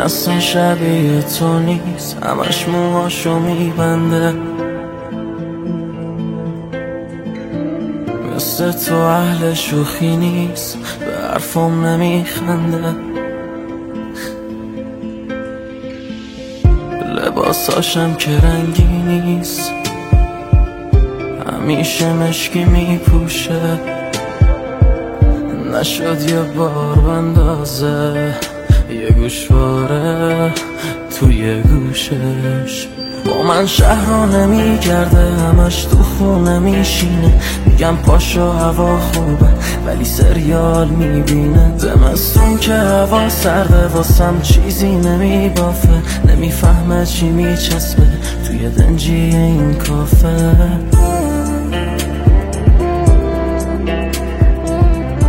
اصلا شبیه تو نیست، همش موهاشو میبنده. مثل تو اهل شوخی نیست، به حرفم نمیخنده. لباساشم که رنگی نیست، همیشه مشکی میپوشه. نشد یه بار بندازه یه گوشواره توی گوشش. با من شهر نمیگرده، همش تو خونه میشینه. میگم پاشو هوا خوبه ولی سریال میبینه. زمستون که هوا سرده واسم چیزی نمیبافه. نمیفهمه چی میچسبه توی دنجی این کافه.